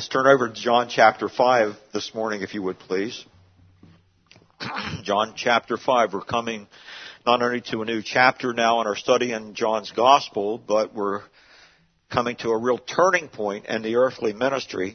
Let's turn over to John chapter 5 this morning, if you would, please. John chapter 5. We're coming not only to a new chapter now in our study in John's Gospel, but we're coming to a real turning point in the earthly ministry,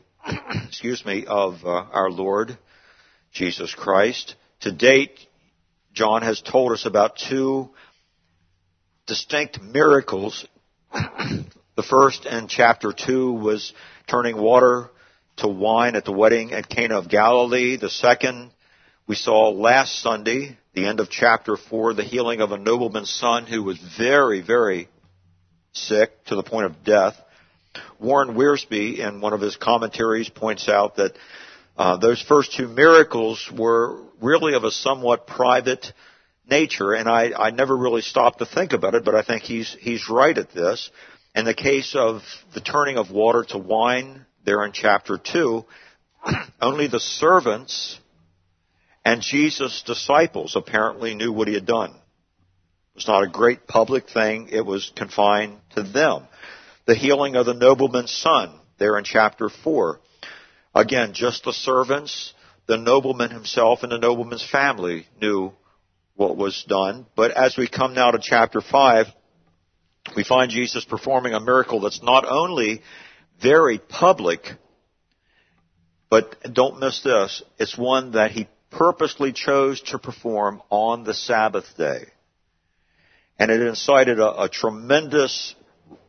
of our Lord Jesus Christ. To date, John has told us about two distinct miracles. The first in chapter 2 was turning water to wine at the wedding at Cana of Galilee. The second we saw last Sunday, the end of chapter 4, the healing of a nobleman's son who was very, very sick to the point of death. Warren Wiersbe, in one of his commentaries, points out that those first two miracles were really of a somewhat private nature, and I never really stopped to think about it, but I think he's right at this. In the case of the turning of water to wine there in chapter 2, only the servants and Jesus' disciples apparently knew what he had done. It was not a great public thing. It was confined to them. The healing of the nobleman's son there in chapter 4. Again, just the servants, the nobleman himself, and the nobleman's family knew what was done. But as we come now to chapter 5, we find Jesus performing a miracle that's not only very public, but don't miss this, it's one that he purposely chose to perform on the Sabbath day. And it incited a tremendous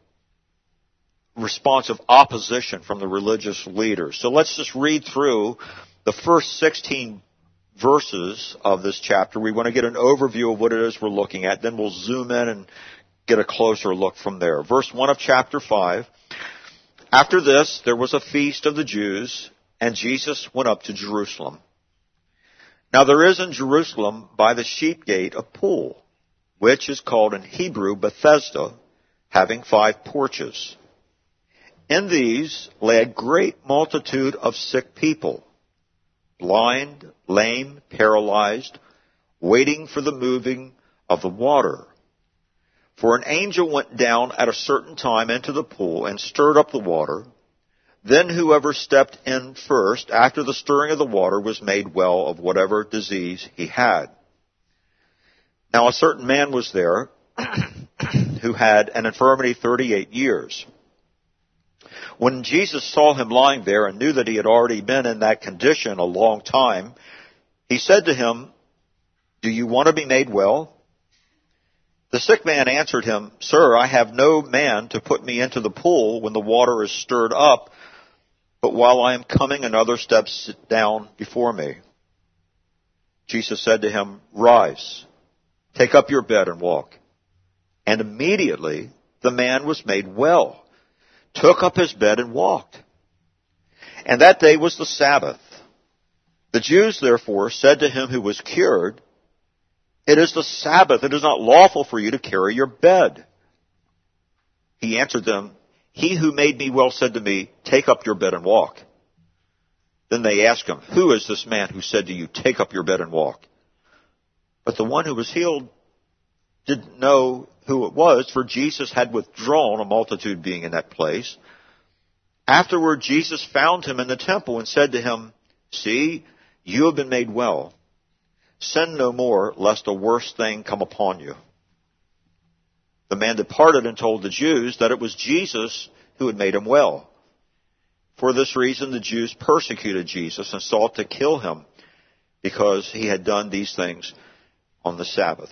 response of opposition from the religious leaders. So let's just read through the first 16 verses of this chapter. We want to get an overview of what it is we're looking at. Then we'll zoom in and get a closer look from there. Verse 1 of chapter 5. After this, there was a feast of the Jews, and Jesus went up to Jerusalem. Now there is in Jerusalem by the sheep gate a pool, which is called in Hebrew Bethesda, having 5 porches. In these lay a great multitude of sick people, blind, lame, paralyzed, waiting for the moving of the water. For an angel went down at a certain time into the pool and stirred up the water. Then whoever stepped in first after the stirring of the water was made well of whatever disease he had. Now a certain man was there who had an infirmity 38 years. When Jesus saw him lying there and knew that he had already been in that condition a long time, he said to him, "Do you want to be made well?" The sick man answered him, "Sir, I have no man to put me into the pool when the water is stirred up, but while I am coming, another steps down before me." Jesus said to him, "Rise, take up your bed and walk." And immediately the man was made well, took up his bed and walked. And that day was the Sabbath. The Jews therefore said to him who was cured, "It is the Sabbath. It is not lawful for you to carry your bed." He answered them, "He who made me well said to me, 'Take up your bed and walk.'" Then they asked him, "Who is this man who said to you, 'Take up your bed and walk'?" But the one who was healed didn't know who it was, for Jesus had withdrawn, a multitude being in that place. Afterward, Jesus found him in the temple and said to him, "See, you have been made well. Sin no more, lest a worse thing come upon you." The man departed and told the Jews that it was Jesus who had made him well. For this reason, the Jews persecuted Jesus and sought to kill him because he had done these things on the Sabbath.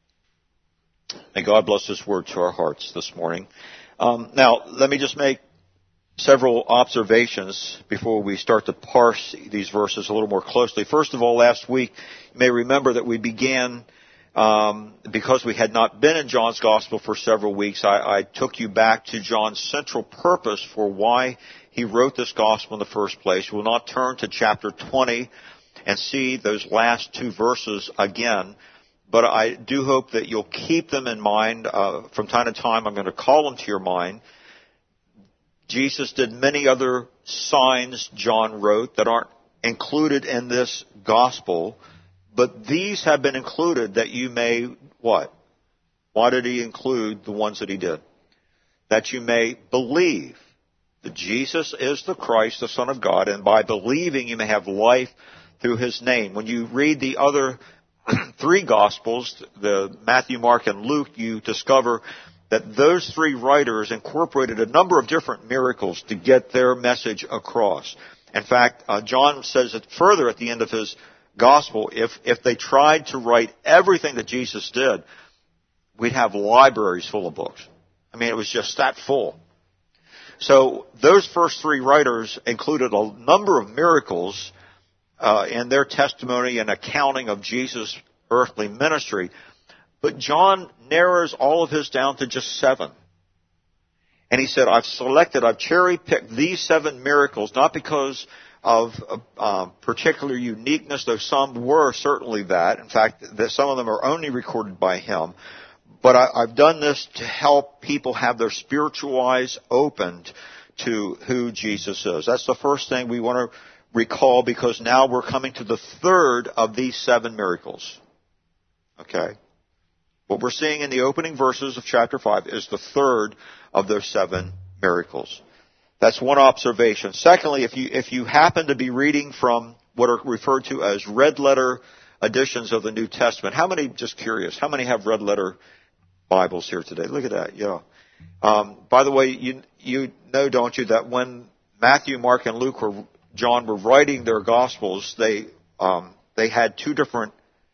May God bless His word to our hearts this morning. Now, let me just make several observations before we start to parse these verses a little more closely. First of all, last week, you may remember that we began, because we had not been in John's Gospel for several weeks, I took you back to John's central purpose for why he wrote this Gospel in the first place. We'll not turn to chapter 20 and see those last 2 verses again, but I do hope that you'll keep them in mind. From time to time, I'm going to call them to your mind. Jesus did many other signs, John wrote, that aren't included in this gospel, but these have been included that you may, what? Why did he include the ones that he did? That you may believe that Jesus is the Christ, the Son of God, and by believing you may have life through His name. When you read the other three Gospels, the Matthew, Mark, and Luke, you discover that those three writers incorporated a number of different miracles to get their message across. In fact, John says it further at the end of his Gospel, if they tried to write everything that Jesus did, we'd have libraries full of books. I mean, it was just that full. So those first three writers included a number of miracles in their testimony and accounting of Jesus' earthly ministry. But John narrows all of his down to just 7. And he said, I've cherry-picked these 7 miracles, not because of particular uniqueness, though some were certainly that. In fact, some of them are only recorded by him. But I've done this to help people have their spiritual eyes opened to who Jesus is. That's the first thing we want to recall, because now we're coming to the third of these 7 miracles. Okay? What we're seeing in the opening verses of chapter 5 is the third of those 7 miracles. That's one observation. Secondly, if you happen to be reading from what are referred to as red letter editions of the New Testament, how many, just curious, how many have red letter Bibles here today? Look at that, yeah. By the way, you know, don't you, that when Matthew, Mark, and Luke John were writing their Gospels, they had 2 different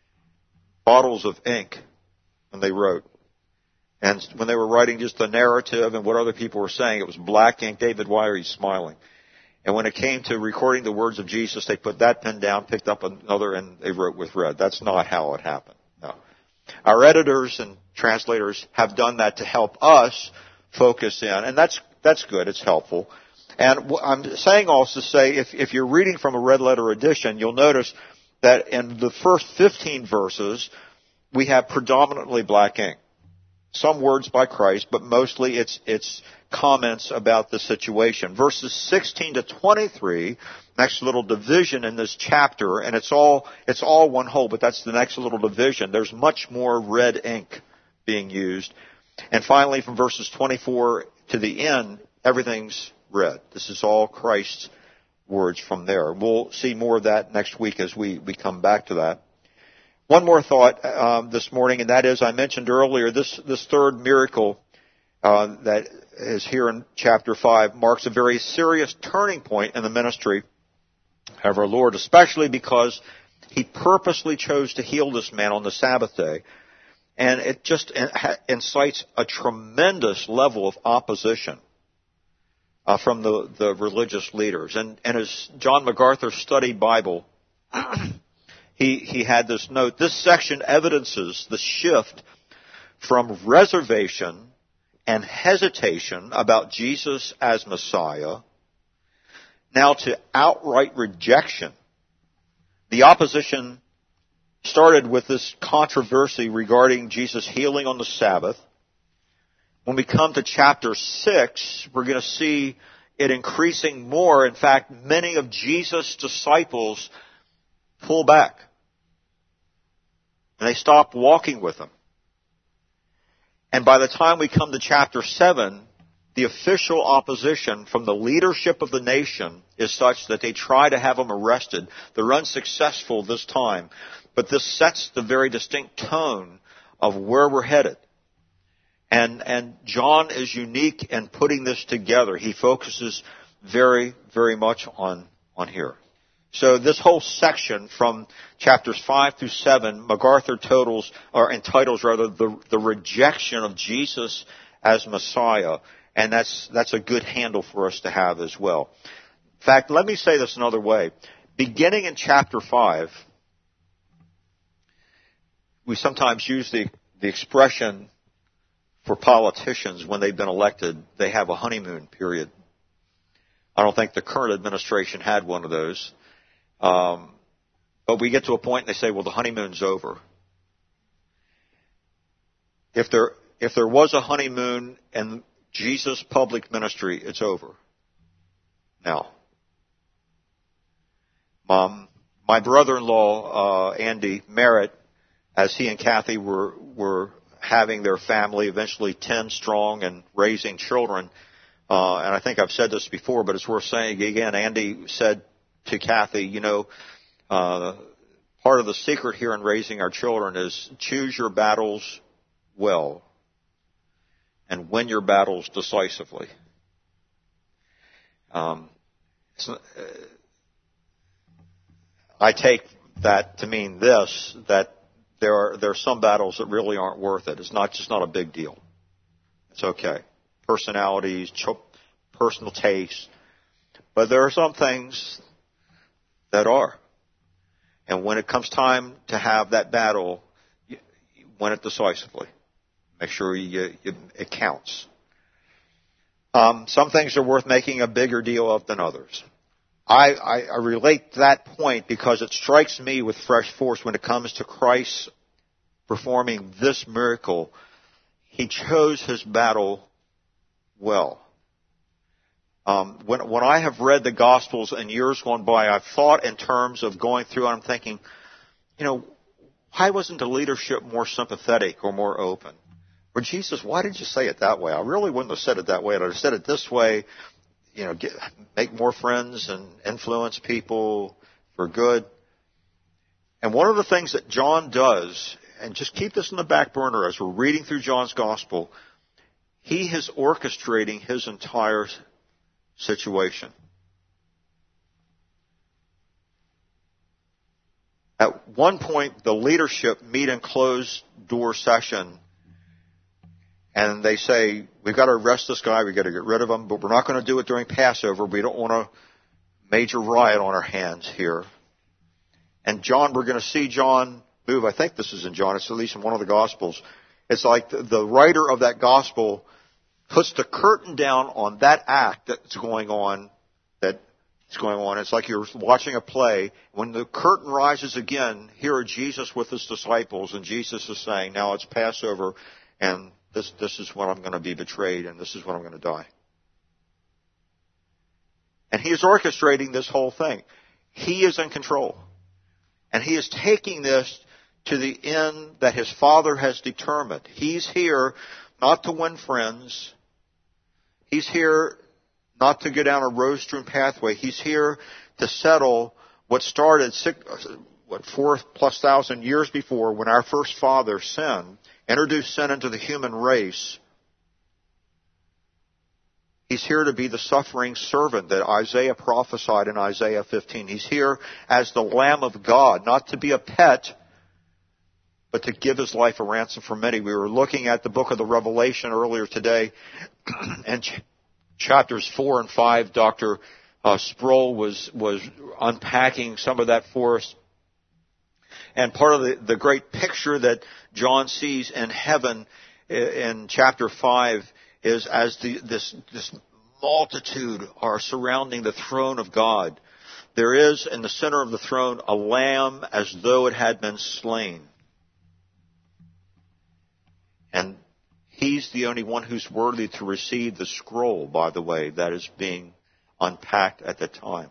bottles of ink when they wrote. And when they were writing just the narrative and what other people were saying, it was black ink. David, why are you smiling? And when it came to recording the words of Jesus, they put that pen down, picked up another, and they wrote with red. That's not how it happened. No. Our editors and translators have done that to help us focus in, and that's good. It's helpful. And I'm saying also to say, if you're reading from a red letter edition, you'll notice that in the first 15 verses, we have predominantly black ink. Some words by Christ, but mostly it's comments about the situation. Verses 16 to 23, next little division in this chapter, and it's all one whole, but that's the next little division. There's much more red ink being used. And finally, from verses 24 to the end, everything's red. This is all Christ's words from there. We'll see more of that next week as we come back to that. One more thought this morning, and that is, I mentioned earlier, this third miracle that is here in chapter 5 marks a very serious turning point in the ministry of our Lord, especially because He purposely chose to heal this man on the Sabbath day. And it just incites a tremendous level of opposition from the religious leaders. And as John MacArthur studied Bible, he had this note: this section evidences the shift from reservation and hesitation about Jesus as Messiah now to outright rejection. The opposition started with this controversy regarding Jesus healing on the Sabbath. When we come to chapter 6, we're going to see it increasing more. In fact, many of Jesus' disciples pull back, and they stop walking with Him. And by the time we come to chapter 7, the official opposition from the leadership of the nation is such that they try to have Him arrested. They're unsuccessful this time. But this sets the very distinct tone of where we're headed. And John is unique in putting this together. He focuses very, very much on here. So this whole section from chapters 5 through 7, MacArthur entitles the rejection of Jesus as Messiah. And that's a good handle for us to have as well. In fact, let me say this another way. Beginning in chapter 5, we sometimes use the expression for politicians when they've been elected, they have a honeymoon period. I don't think the current administration had one of those. But we get to a point and they say, well, the honeymoon's over. If there was a honeymoon in Jesus' public ministry, it's over. Now, my brother-in-law, Andy Merritt, as he and Kathy were having their family, eventually 10 strong and raising children, and I think I've said this before, but it's worth saying again. Andy said to Kathy, part of the secret here in raising our children is choose your battles well and win your battles decisively. I take that to mean this, that there are some battles that really aren't worth it. It's just not a big deal. It's okay. Personalities, personal taste. But there are some things that are. And when it comes time to have that battle, you win it decisively. Make sure it counts. Some things are worth making a bigger deal of than others. I relate to that point because it strikes me with fresh force when it comes to Christ performing this miracle. He chose his battle well. When I have read the Gospels in years gone by, I've thought in terms of going through and I'm thinking, why wasn't the leadership more sympathetic or more open? Or Jesus, why did you say it that way? I really wouldn't have said it that way. I'd have said it this way, make more friends and influence people for good. And one of the things that John does, and just keep this in the back burner as we're reading through John's Gospel, he is orchestrating his entire situation. At one point, the leadership meet in closed-door session, and they say, we've got to arrest this guy, we've got to get rid of him, but we're not going to do it during Passover. We don't want a major riot on our hands here. And John, we're going to see John move. I think this is in John. It's at least in one of the Gospels. It's like the writer of that Gospel puts the curtain down on that act that's going on. It's like you're watching a play. When the curtain rises again, here are Jesus with his disciples, and Jesus is saying, now it's Passover, and this is when I'm going to be betrayed, and this is when I'm going to die. And he is orchestrating this whole thing. He is in control. And he is taking this to the end that his Father has determined. He's here not to win friends. He's here not to go down a rose-strewn pathway. He's here to settle what started 4,000+ years before when our first father sinned, introduced sin into the human race. He's here to be the suffering servant that Isaiah prophesied in Isaiah 15. He's here as the Lamb of God, not to be a pet, but to give his life a ransom for many. We were looking at the book of the Revelation earlier today, and chapters 4 and 5, Dr. Sproul was unpacking some of that for us. And part of the great picture that John sees in heaven in chapter 5 is as this multitude are surrounding the throne of God. There is in the center of the throne a lamb as though it had been slain. And he's the only one who's worthy to receive the scroll, by the way, that is being unpacked at the time.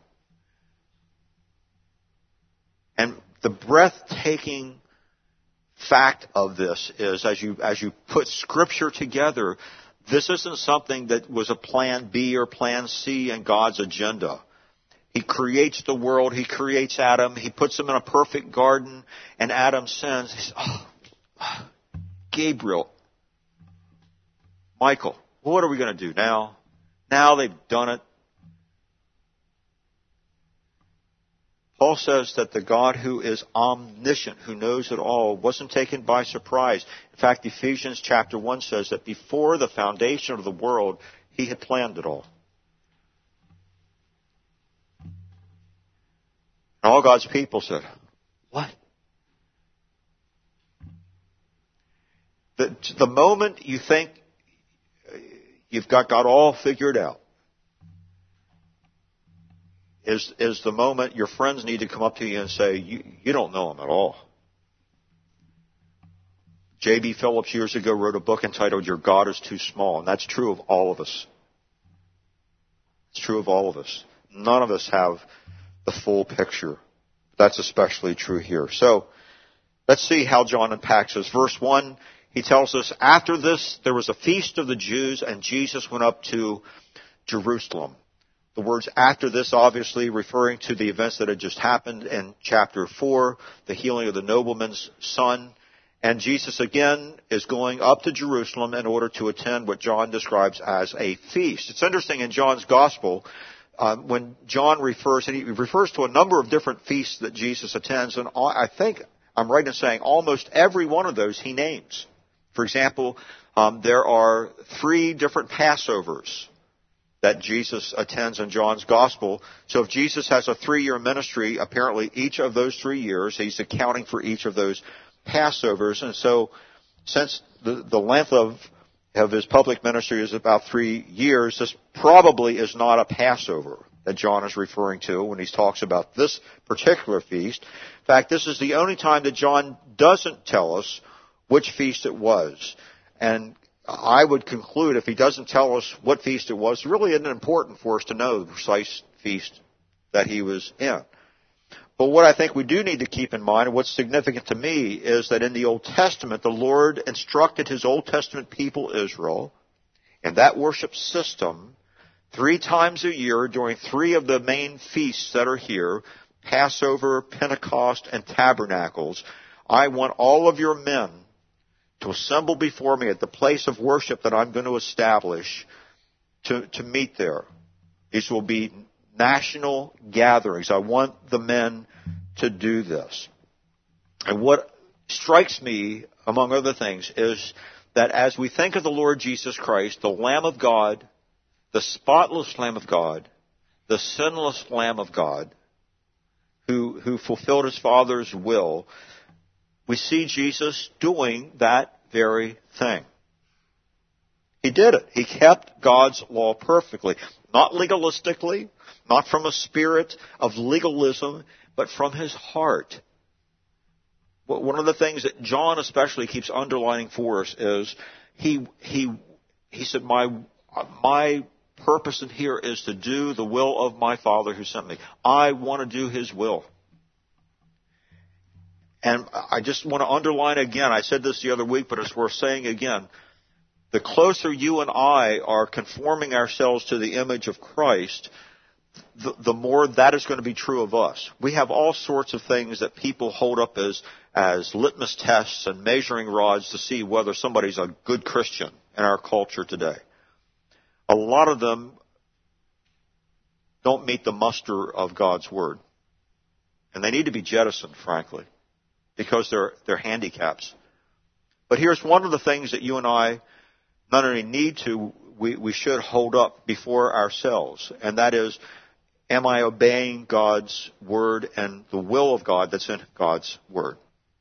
And the breathtaking fact of this is, as you put Scripture together, this isn't something that was a plan B or plan C in God's agenda. He creates the world. He creates Adam. He puts him in a perfect garden, and Adam sins. He says, Gabriel, Michael, what are we going to do now? Now they've done it. Paul says that the God who is omniscient, who knows it all, wasn't taken by surprise. In fact, Ephesians chapter 1 says that before the foundation of the world, he had planned it all. And all God's people said, what? The moment you think you've got God all figured out is the moment your friends need to come up to you and say, you don't know him at all. J.B. Phillips years ago wrote a book entitled Your God is Too Small, and that's true of all of us. It's true of all of us. None of us have the full picture. That's especially true here. So let's see how John unpacks this. Verse 1, he tells us, after this there was a feast of the Jews, and Jesus went up to Jerusalem. The words after this obviously referring to the events that had just happened in chapter 4, the healing of the nobleman's son. And Jesus again is going up to Jerusalem in order to attend what John describes as a feast. It's interesting in John's gospel, when John refers, and he refers to a number of different feasts that Jesus attends, and I think I'm right in saying almost every one of those he names. For example, there are 3 different Passovers that Jesus attends in John's gospel. So if Jesus has a 3-year ministry, apparently each of those 3 years, he's accounting for each of those Passovers. And so since the length of his public ministry is about 3 years, this probably is not a Passover that John is referring to when he talks about this particular feast. In fact, this is the only time that John doesn't tell us which feast it was. And I would conclude if he doesn't tell us what feast it was, it really isn't important for us to know the precise feast that he was in. But what I think we do need to keep in mind, and what's significant to me, is that in the Old Testament, the Lord instructed his Old Testament people, Israel, in that worship system, 3 times a year during 3 of the main feasts that are here, Passover, Pentecost, and Tabernacles. I want all of your men to assemble before me at the place of worship that I'm going to establish to meet there. These will be national gatherings. I want the men to do this. And what strikes me, among other things, is that as we think of the Lord Jesus Christ, the Lamb of God, the spotless Lamb of God, the sinless Lamb of God, who fulfilled his Father's will, we see Jesus doing that very thing. He did it. He kept God's law perfectly. Not legalistically, not from a spirit of legalism, but from his heart. One of the things that John especially keeps underlining for us is he said, my purpose in here is to do the will of my Father who sent me. I want to do his will. And I just want to underline again, I said this the other week, but it's worth saying again, the closer you and I are conforming ourselves to the image of Christ, the more that is going to be true of us. We have all sorts of things that people hold up as litmus tests and measuring rods to see whether somebody's a good Christian in our culture today. A lot of them don't meet the muster of God's Word. And they need to be jettisoned, frankly, because they're handicaps. But here's one of the things that you and I not only need to, we should hold up before ourselves, and that is, am I obeying God's Word and the will of God that's in God's Word?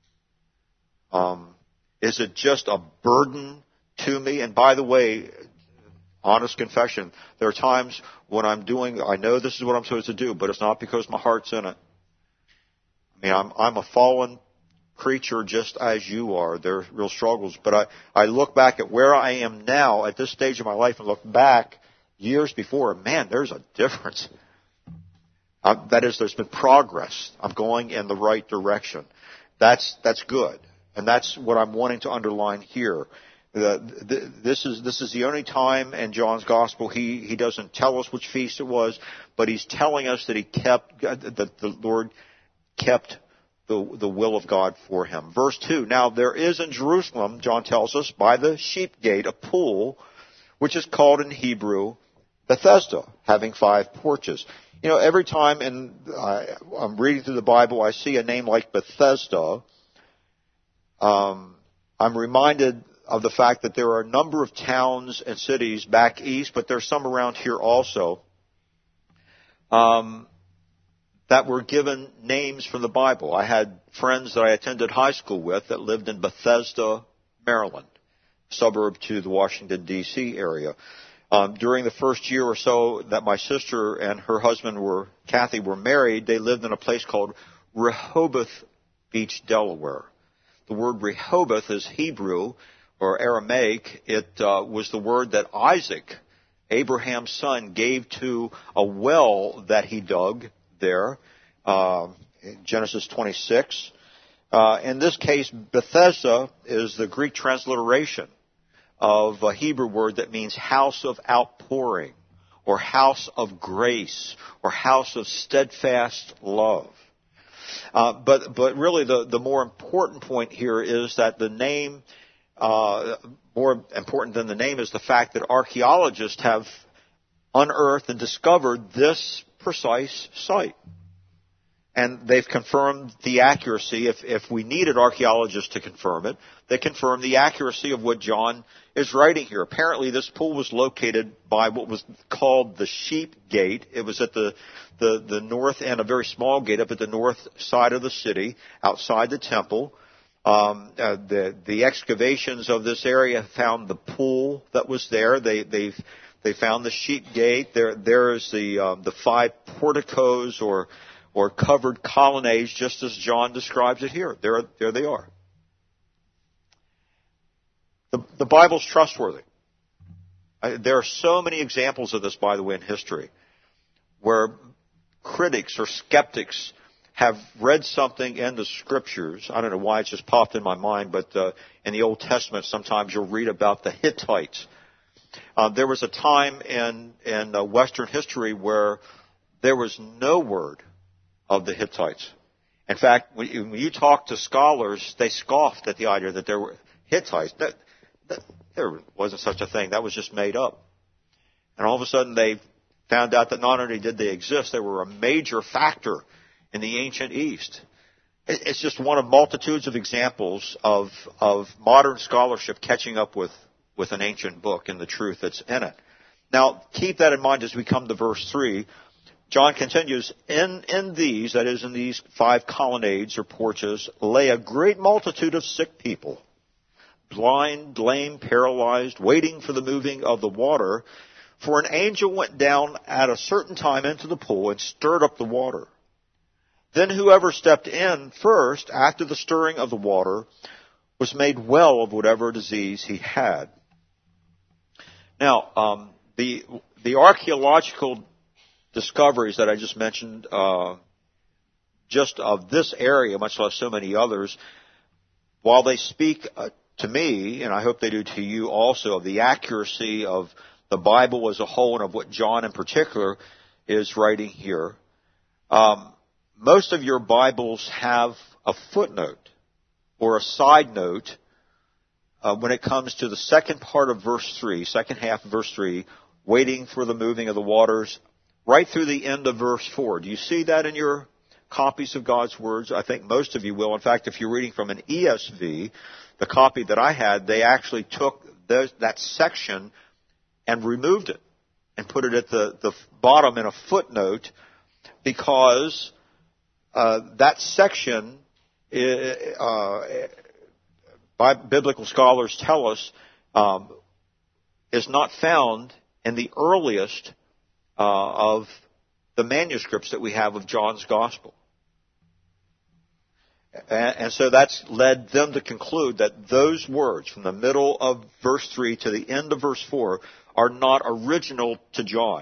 Is it just a burden to me? And by the way, honest confession, there are times when I know this is what I'm supposed to do, but it's not because my heart's in it. I mean, I'm a fallen creature just as you are. There are real struggles. But I look back at where I am now at this stage of my life and look back years before, and man, there's a difference. That is, there's been progress. I'm going in the right direction. That's good. And that's what I'm wanting to underline here. This is the only time in John's Gospel he doesn't tell us which feast it was, but he's telling us that that the Lord kept the will of God for him. Verse 2, now there is in Jerusalem, John tells us, by the sheep gate, a pool, which is called in Hebrew Bethesda, having 5 porches. You know, every time I'm reading through the Bible, I see a name like Bethesda, I'm reminded of the fact that there are a number of towns and cities back east, but there's some around here also, that were given names from the Bible. I had friends that I attended high school with that lived in Bethesda, Maryland, suburb to the Washington, D.C. area. During the first year or so that my sister and her husband Kathy were married, they lived in a place called Rehoboth Beach, Delaware. The word Rehoboth is Hebrew or Aramaic. It was the word that Isaac, Abraham's son, gave to a well that he dug there, Genesis 26. In this case, Bethesda is the Greek transliteration of a Hebrew word that means house of outpouring or house of grace, or house of steadfast love. But really the more important point here is that the name, more important than the name is the fact that archaeologists have unearthed and discovered this precise site. And they've confirmed the accuracy. If we needed archaeologists to confirm it, they confirmed the accuracy of what John is writing here. Apparently this pool was located by what was called the Sheep Gate. It was at the north end, a very small gate up at the north side of the city, outside the temple. The excavations of this area found the pool that was there. They found the Sheep Gate. There is the 5 porticos or covered colonnades, just as John describes it here. There they are. The Bible's trustworthy. There are so many examples of this, by the way, in history, where critics or skeptics have read something in the Scriptures. I don't know why it just popped in my mind, but in the Old Testament, sometimes you'll read about the Hittites. There was a time in Western history where there was no word of the Hittites. In fact, when you talk to scholars, they scoffed at the idea that there were Hittites. There wasn't such a thing. That was just made up. And all of a sudden they found out that not only did they exist, they were a major factor in the ancient East. It's just one of multitudes of examples of modern scholarship catching up with an ancient book and the truth that's in it. Now, keep that in mind as we come to verse 3. John continues, in these, that is in these 5 colonnades or porches, lay a great multitude of sick people, blind, lame, paralyzed, waiting for the moving of the water. For an angel went down at a certain time into the pool and stirred up the water. Then whoever stepped in first, after the stirring of the water, was made well of whatever disease he had. Now, the archaeological discoveries that I just mentioned, just of this area, much less so many others, while they speak to me, and I hope they do to you also, of the accuracy of the Bible as a whole and of what John in particular is writing here, most of your Bibles have a footnote or a side note when it comes to the second part of verse 3, second half of verse 3, waiting for the moving of the waters, right through the end of verse 4. Do you see that in your copies of God's words? I think most of you will. In fact, if you're reading from an ESV, the copy that I had, they actually took that section and removed it and put it at the bottom in a footnote, because that section, biblical scholars tell us, is not found in the earliest of the manuscripts that we have of John's Gospel. And so that's led them to conclude that those words from the middle of verse 3 to the end of verse 4 are not original to John.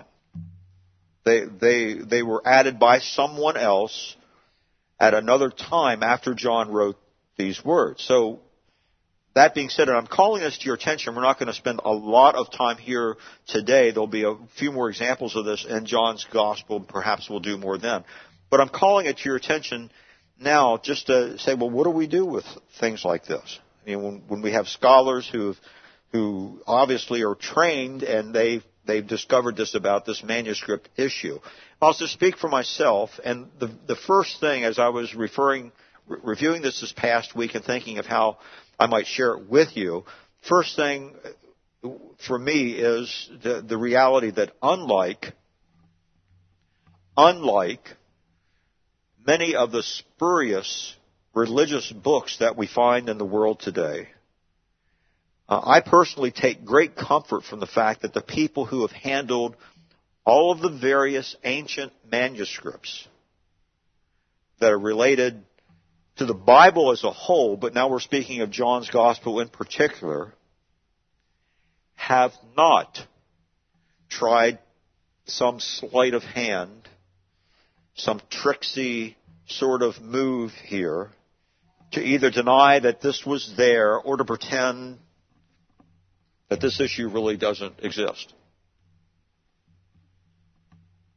They were added by someone else at another time after John wrote these words. So that being said, and I'm calling this to your attention, we're not going to spend a lot of time here today. There'll be a few more examples of this in John's Gospel. Perhaps we'll do more then. But I'm calling it to your attention now just to say, well, what do we do with things like this? I mean, when we have scholars who obviously are trained and they've discovered this about this manuscript issue. I'll just speak for myself, and the first thing as I was reviewing this past week and thinking of how I might share it with you, first thing for me is the reality that unlike many of the spurious religious books that we find in the world today, I personally take great comfort from the fact that the people who have handled all of the various ancient manuscripts that are related to the Bible as a whole, but now we're speaking of John's Gospel in particular, have not tried some sleight of hand, some tricksy sort of move here to either deny that this was there or to pretend that this issue really doesn't exist.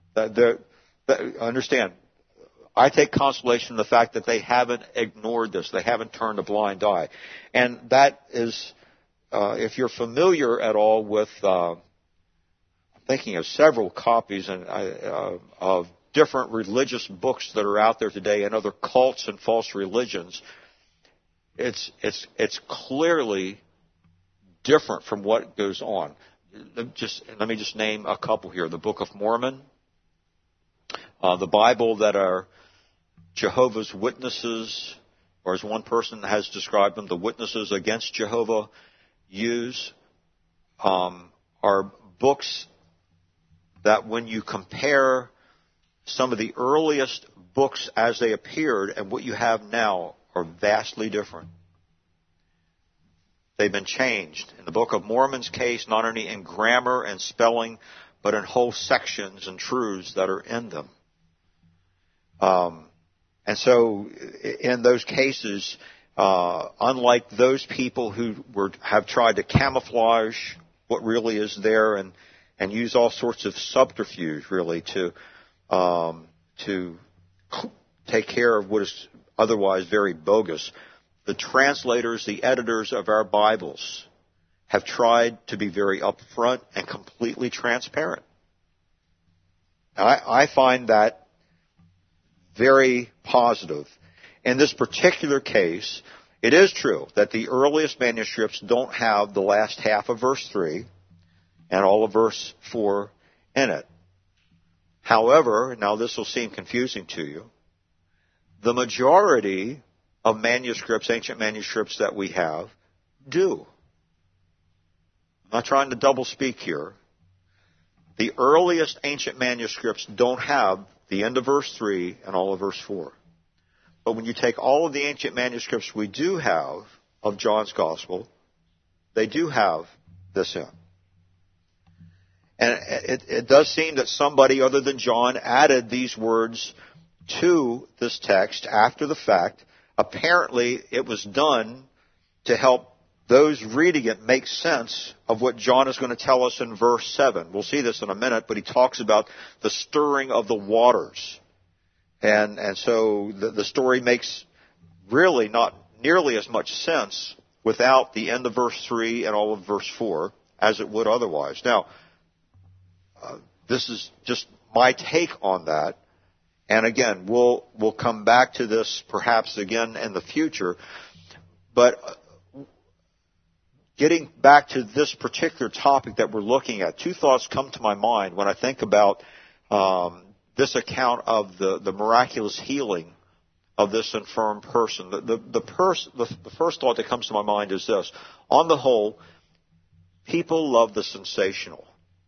Understand, I take consolation in the fact that they haven't ignored this. They haven't turned a blind eye. And that is, if you're familiar at all with, I'm thinking of several copies of different religious books that are out there today and other cults and false religions, it's clearly different from what goes on. Let me just name a couple here. The Book of Mormon, the Bible that are Jehovah's Witnesses, or as one person has described them, the witnesses against Jehovah use, are books that when you compare some of the earliest books as they appeared and what you have now are vastly different. They've been changed. In the Book of Mormon's case, not only in grammar and spelling, but in whole sections and truths that are in them. And so in those cases, unlike those people who have tried to camouflage what really is there and use all sorts of subterfuge really to take care of what is otherwise very bogus, the translators, the editors of our Bibles have tried to be very upfront and completely transparent. I find that very positive. In this particular case, it is true that the earliest manuscripts don't have the last half of verse 3 and all of verse 4 in it. However, now this will seem confusing to you, the majority of manuscripts, ancient manuscripts that we have, do. I'm not trying to double speak here. The earliest ancient manuscripts don't have the end of verse 3 and all of verse 4. But when you take all of the ancient manuscripts we do have of John's Gospel, they do have this in. And it does seem that somebody other than John added these words to this text after the fact. Apparently, it was done to help those reading it make sense of what John is going to tell us in verse 7. We'll see this in a minute, but he talks about the stirring of the waters. And so the story makes really not nearly as much sense without the end of verse 3 and all of verse 4 as it would otherwise. Now, this is just my take on that. And again, we'll come back to this perhaps again in the future. But getting back to this particular topic that we're looking at, two thoughts come to my mind when I think about this account of the miraculous healing of this infirm person. The first thought that comes to my mind is this. On the whole, people love the sensational.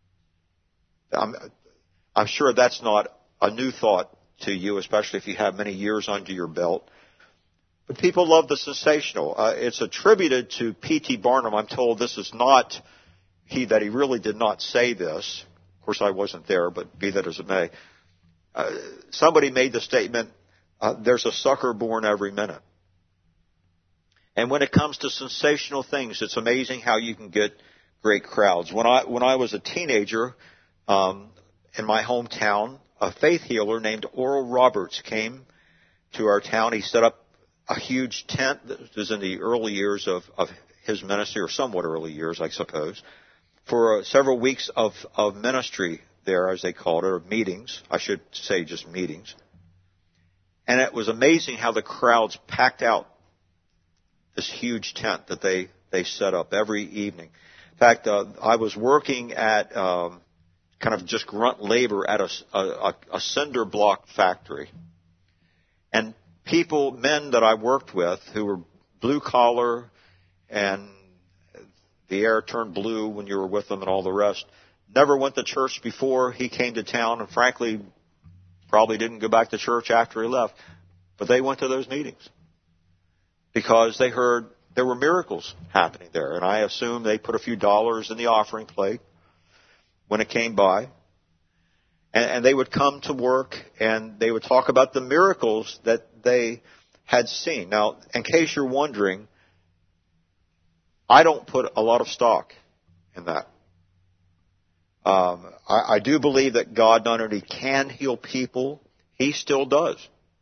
I'm sure that's not a new thought to you, especially if you have many years under your belt. But people love the sensational. It's attributed to P.T. Barnum. I'm told this is not that he really did not say this. Of course, I wasn't there, but be that as it may. Somebody made the statement, there's a sucker born every minute. And when it comes to sensational things, it's amazing how you can get great crowds. When I was a teenager, in my hometown, a faith healer named Oral Roberts came to our town. He set up a huge tent. That was in the early years of his ministry, or somewhat early years, I suppose, for several weeks of ministry there, as they called it, or meetings. I should say just meetings. And it was amazing how the crowds packed out this huge tent that they set up every evening. In fact, I was working at kind of just grunt labor at a cinder block factory. And men that I worked with who were blue collar, and the air turned blue when you were with them and all the rest, never went to church before he came to town, and frankly, probably didn't go back to church after he left. But they went to those meetings because they heard there were miracles happening there. And I assume they put a few dollars in the offering plate when it came by. And they would come to work and they would talk about the miracles that they had seen. Now, in case you're wondering, I don't put a lot of stock in that. I do believe that God not only can heal people, He still does.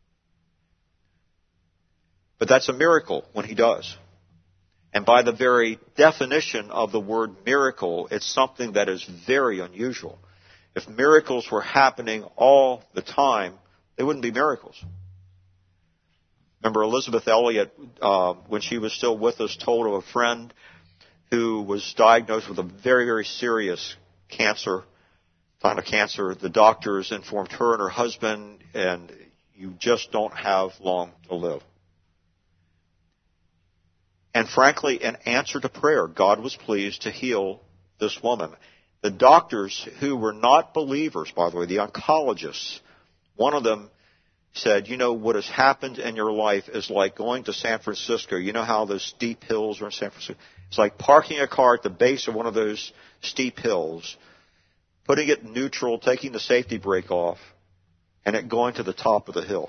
But that's a miracle when He does. And by the very definition of the word miracle, it's something that is very unusual. If miracles were happening all the time, they wouldn't be miracles. Remember Elizabeth Elliot, when she was still with us, told of a friend who was diagnosed with a very, very serious cancer, kind of cancer. The doctors informed her and her husband, and you just don't have long to live. And frankly, in answer to prayer, God was pleased to heal this woman. The doctors, who were not believers, by the way, the oncologists, one of them said, you know, what has happened in your life is like going to San Francisco. You know how those steep hills are in San Francisco? It's like parking a car at the base of one of those steep hills, putting it in neutral, taking the safety brake off, and it going to the top of the hill.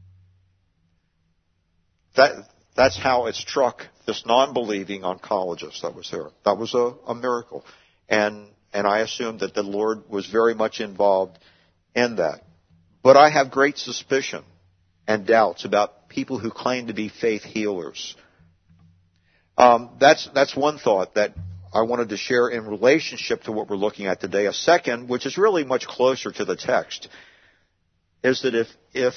That's how it struck this non-believing oncologist that was there. That was a miracle. And I assume that the Lord was very much involved in that. But I have great suspicion and doubts about people who claim to be faith healers. That's one thought that I wanted to share in relationship to what we're looking at today. A second, which is really much closer to the text, is that if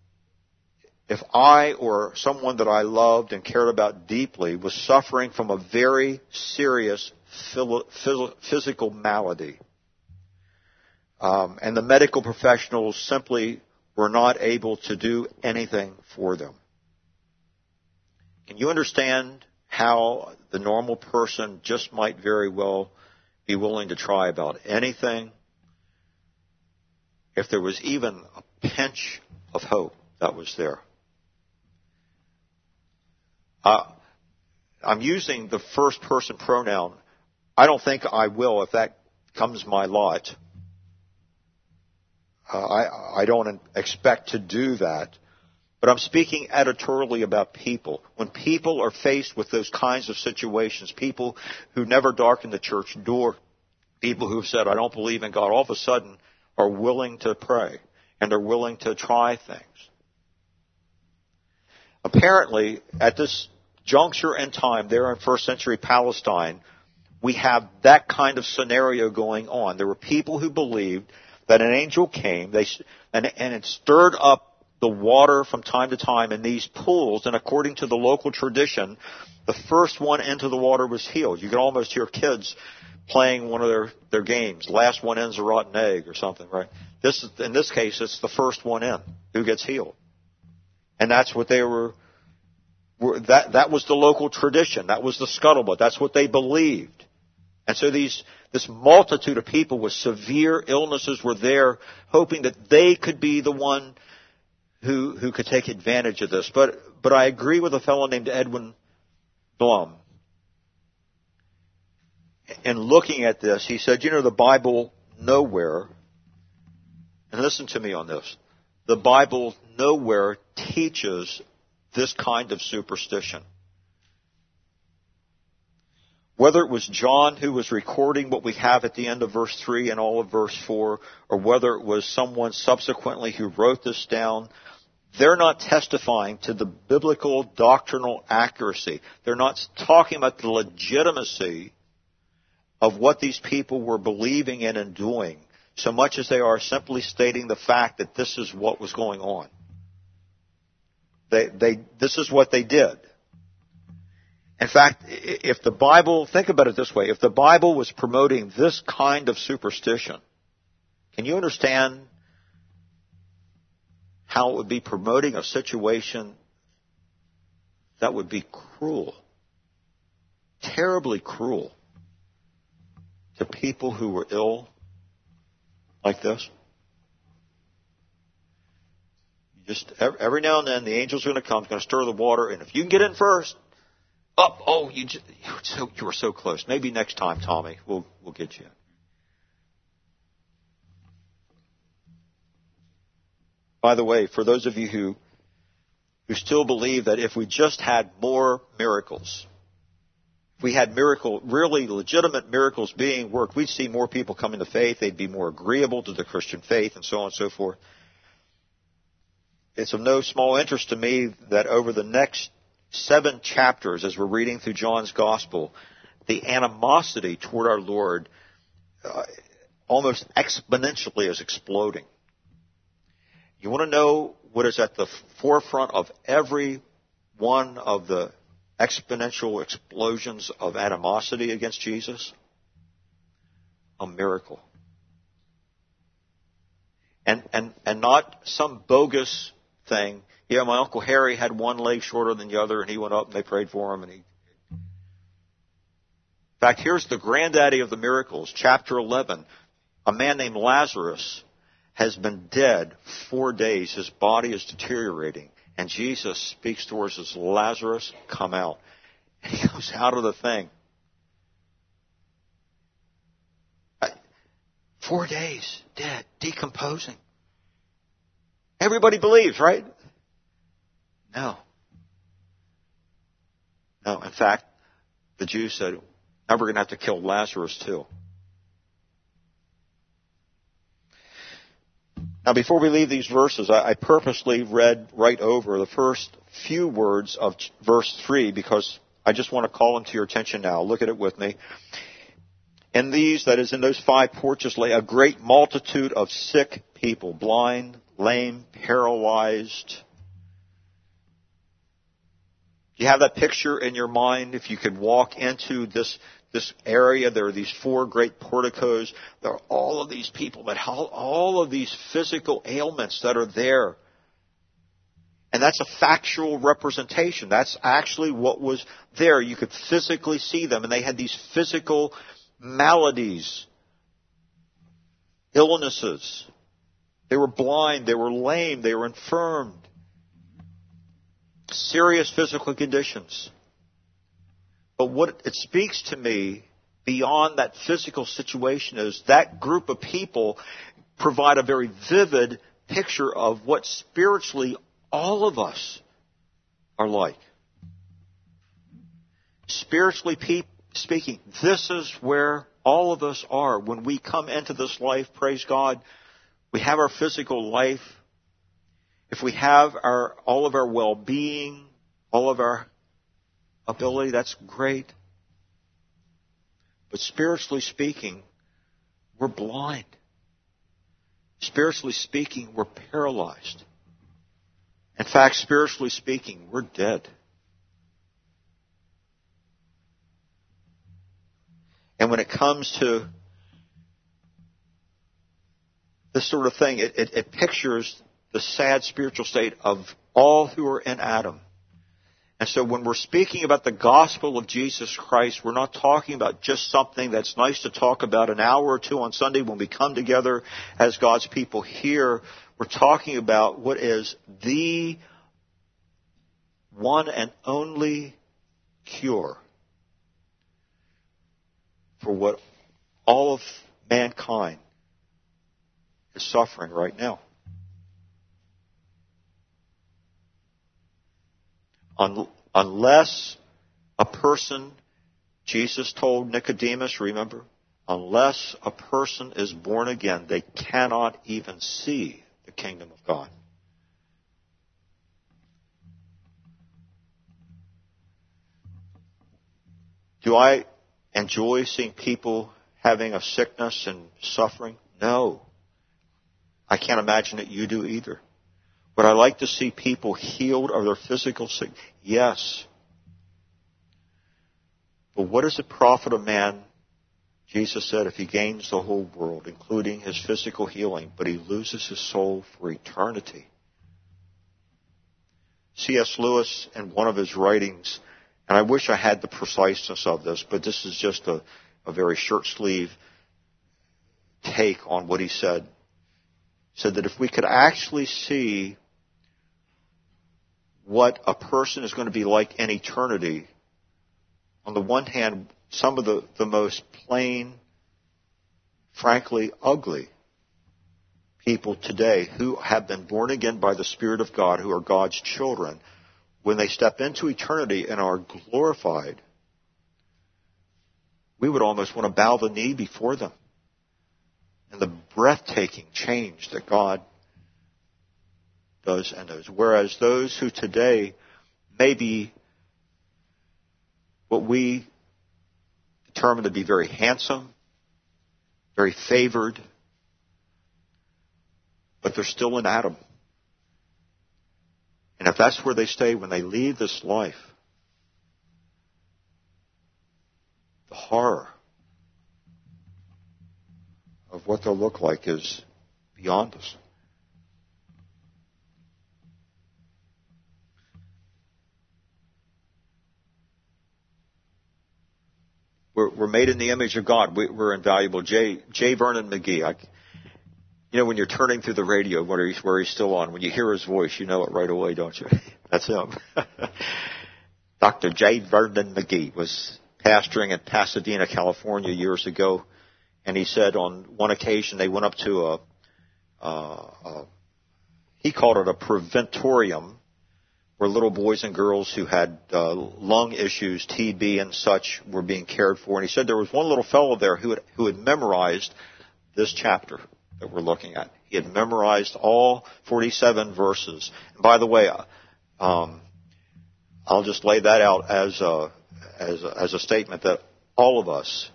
I or someone that I loved and cared about deeply was suffering from a very serious physical malady, and the medical professionals simply were not able to do anything for them, can you understand how the normal person just might very well be willing to try about anything if there was even a pinch of hope that was there? I'm using the first person pronoun. I don't think I will if that comes my lot. I don't expect to do that. But I'm speaking editorially about people. When people are faced with those kinds of situations, people who never darkened the church door, people who have said, I don't believe in God, all of a sudden are willing to pray and are willing to try things. Apparently, at this juncture in time there in first century Palestine, we have that kind of scenario going on. There were people who believed that an angel came, and it stirred up the water from time to time in these pools, and according to the local tradition, the first one into the water was healed. You can almost hear kids playing one of their games. Last one in's a rotten egg or something, right? In this case, it's the first one in who gets healed. And that's what they were that was the local tradition. That was the scuttlebutt. That's what they believed. And so this multitude of people with severe illnesses were there, hoping that they could be the one who could take advantage of this. But I agree with a fellow named Edwin Blum. In looking at this, he said, the Bible nowhere, and listen to me on this, the Bible nowhere teaches this kind of superstition. Whether it was John who was recording what we have at the end of verse 3 and all of verse 4, or whether it was someone subsequently who wrote this down, they're not testifying to the biblical doctrinal accuracy. They're not talking about the legitimacy of what these people were believing in and doing, so much as they are simply stating the fact that this is what was going on. This is what they did. In fact, if the Bible, think about it this way, if the Bible was promoting this kind of superstition, can you understand how it would be promoting a situation that would be cruel, terribly cruel to people who were ill like this? Just every now and then, the angel's going to come, going to stir the water, and if you can get in first, you were so close. Maybe next time, Tommy, we'll get you in. By the way, for those of you who still believe that if we just had more miracles, we had really legitimate miracles being worked, we'd see more people coming to faith. They'd be more agreeable to the Christian faith and so on and so forth. It's of no small interest to me that over the next 7 chapters, as we're reading through John's Gospel, the animosity toward our Lord almost exponentially is exploding. You want to know what is at the forefront of every one of the exponential explosions of animosity against Jesus? A miracle. And not some bogus thing. Yeah, my Uncle Harry had one leg shorter than the other, and he went up and they prayed for him. In fact, here's the granddaddy of the miracles, chapter 11. A man named Lazarus has been dead 4 days. His body is deteriorating. And Jesus speaks to her and says, Lazarus, come out. And he goes out of the thing. 4 days, dead, decomposing. Everybody believes, right? No. No, in fact, the Jews said, now we're going to have to kill Lazarus too. Now, before we leave these verses, I purposely read right over the first few words of verse 3 because I just want to call them to your attention now. Look at it with me. In these, that is, in those 5 porches, lay a great multitude of sick people, blind, lame, paralyzed. Do you have that picture in your mind? If you could walk into this area, there are these 4 great porticos. There are all of these people that have all of these physical ailments that are there. And that's a factual representation. That's actually what was there. You could physically see them, and they had these physical maladies, illnesses. They were blind, they were lame, they were infirmed. Serious physical conditions. But what it speaks to me beyond that physical situation is that group of people provide a very vivid picture of what spiritually all of us are like. Spiritually speaking, this is where all of us are when we come into this life. Praise God. We have our physical life. If we have all of our well-being, all of our ability, that's great. But spiritually speaking, we're blind. Spiritually speaking, we're paralyzed. In fact, spiritually speaking, we're dead. And when it comes to this sort of thing, it pictures the sad spiritual state of all who are in Adam. And so when we're speaking about the gospel of Jesus Christ, we're not talking about just something that's nice to talk about an hour or two on Sunday when we come together as God's people here. We're talking about what is the one and only cure for what all of mankind is suffering right now. Unless a person, Jesus told Nicodemus, remember, unless a person is born again, they cannot even see the kingdom of God. Do I enjoy seeing people having a sickness and suffering? No. I can't imagine that you do either. Would I like to see people healed of their physical sickness? Yes. But what does it profit a man, Jesus said, if he gains the whole world, including his physical healing, but he loses his soul for eternity? C.S. Lewis, in one of his writings, and I wish I had the preciseness of this, but this is just a very shirt-sleeve take on what he said that if we could actually see what a person is going to be like in eternity, on the one hand, some of the most plain, frankly ugly people today who have been born again by the Spirit of God, who are God's children, when they step into eternity and are glorified, we would almost want to bow the knee before them. And the breathtaking change that God does and knows. Whereas those who today may be what we determine to be very handsome, very favored, but they're still in Adam. And if that's where they stay when they leave this life, the horror of what they'll look like is beyond us. We're made in the image of God. We're invaluable. J. Vernon McGee. When you're turning through the radio where he's still on, when you hear his voice, you know it right away, don't you? That's him. Dr. J. Vernon McGee was pastoring in Pasadena, California years ago, and he said on one occasion they went up to he called it a preventorium, where little boys and girls who had lung issues, TB and such, were being cared for. And he said there was one little fellow there who had memorized this chapter that we're looking at. He had memorized all 47 verses. And by the way, I'll just lay that out as a statement that all of us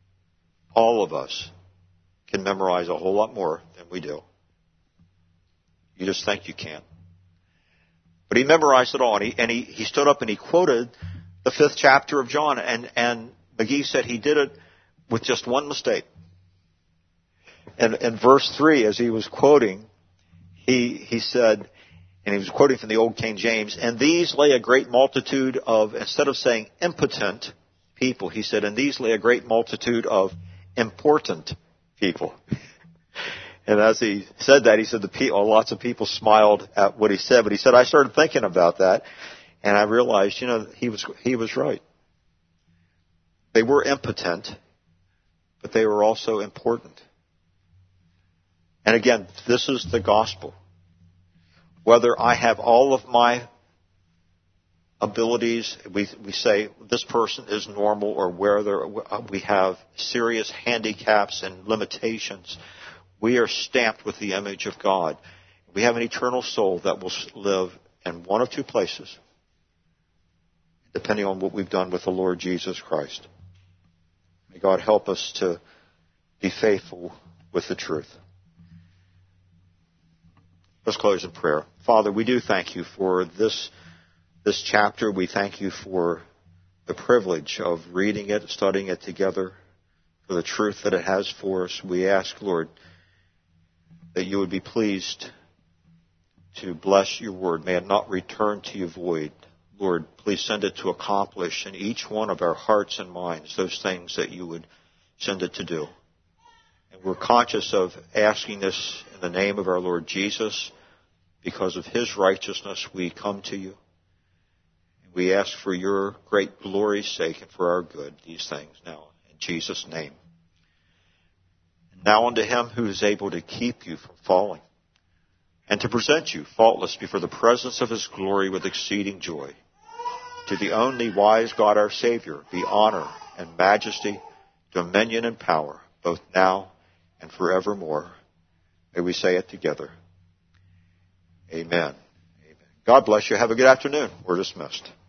can memorize a whole lot more than we do. You just think you can. But he memorized it all, and he stood up and he quoted the 5th chapter of John, and McGee said he did it with just one mistake. And in verse 3, as he was quoting, he said, and he was quoting from the Old King James, and these lay a great multitude of, instead of saying impotent people, he said, and these lay a great multitude of important people. And as he said that, he said lots of people smiled at what he said. But he said, I started thinking about that, and I realized, he was right. They were impotent, but they were also important. And again, this is the gospel. Whether I have all of my abilities, we say this person is normal, or whether we have serious handicaps and limitations, we are stamped with the image of God. We have an eternal soul that will live in one of two places, depending on what we've done with the Lord Jesus Christ. May God help us to be faithful with the truth. Let's close in prayer. Father, we do thank you for this chapter. We thank you for the privilege of reading it, studying it together, for the truth that it has for us. We ask, Lord, that you would be pleased to bless your word. May it not return to you void. Lord, please send it to accomplish in each one of our hearts and minds those things that you would send it to do. And we're conscious of asking this in the name of our Lord Jesus. Because of his righteousness, we come to you. And we ask for your great glory's sake and for our good these things now. In Jesus' name. Now unto him who is able to keep you from falling, and to present you faultless before the presence of his glory with exceeding joy. To the only wise God our Savior be honor and majesty, dominion and power, both now and forevermore. May we say it together. Amen. Amen. God bless you. Have a good afternoon. We're dismissed.